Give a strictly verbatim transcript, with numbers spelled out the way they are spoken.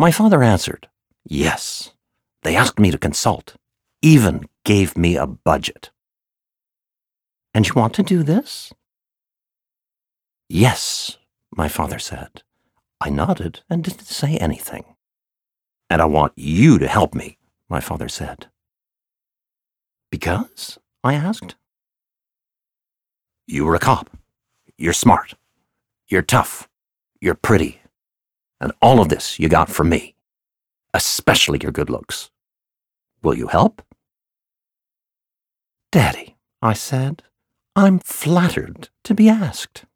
My father answered, yes. They asked me to consult, even gave me a budget. And you want to do this? Yes, my father said. I nodded and didn't say anything. And I want you to help me, my father said. Because? I asked. You were a cop. You're smart. You're tough. You're pretty. And all of this you got from me, especially your good looks. Will you help? Daddy, I said, I'm flattered to be asked.